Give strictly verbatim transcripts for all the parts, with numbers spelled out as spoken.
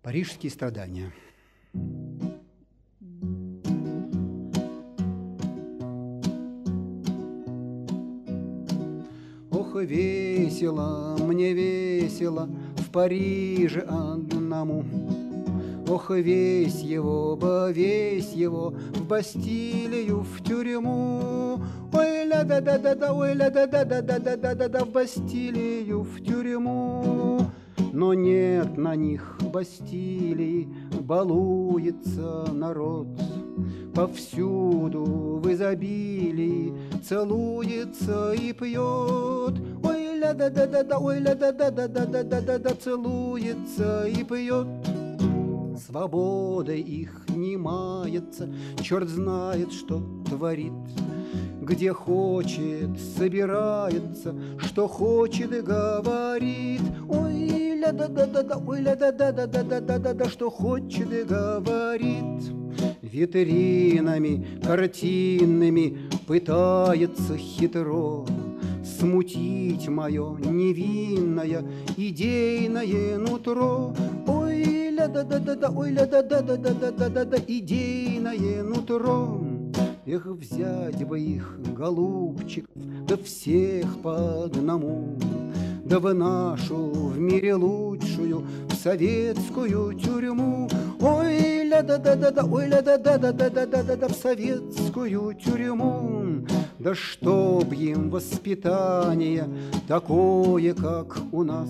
Парижские страдания. Ох, весело, мне весело в Париже одному. Ох, весь его бы, весь его в Бастилию, в тюрьму. Ой, ля-да-да-да-да, ой, ля-да-да-да-да-да-да-да, в Бастилию, в тюрьму. Но нет на них Бастилии, балуется народ. Повсюду в изобилии целуется и пьет. Ой, ля-да-да-да-да, ой, ля-да-да-да-да-да-да-да, целуется и пьет. Свободой их не мается, черт знает, что творит. Где хочет, собирается, что хочет и говорит. Ой, ля-да-да-да-да, ой, ля-да-да-да-да-да-да-да, что хочет и говорит. Витринами картинными пытается хитро смутить мое невинное идейное нутро. Ой, ля-да-да-да-да, ой, ля-да-да-да-да-да-да-да, идейное нутро. Эх, взять бы их, голубчиков, да всех по одному, да в нашу, в мире лучшую, в советскую тюрьму. Ой, ля-да-да-да-да, ой, ля-да-да-да-да-да-да-да, в советскую тюрьму. Да чтоб им воспитание такое, как у нас,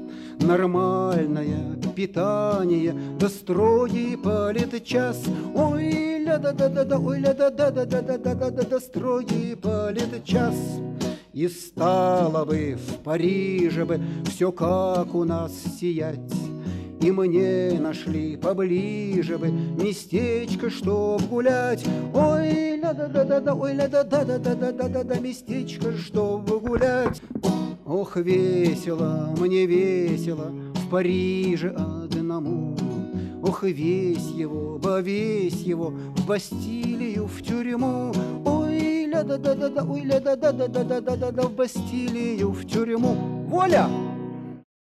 нормальное питание, да строгий политчас. Ой, ля-да-да-да-да, ой, ля-да-да-да-да-да-да-да, да строгий политчас. И стало бы в Париже бы все как у нас сиять. И мне нашли поближе бы местечко, чтоб гулять. Ой, ля-да-да-да-да, ой, ля-да-да-да-да-да-да-да, местечко, чтоб гулять. Ох, весело, мне весело в Париже одному. Ох, весь его, ба весь его в Бастилию, в тюрьму. Ой, ля-да-да-да-да, ой, ля-да-да-да-да-да-да-да, в Бастилию, в тюрьму. Воля!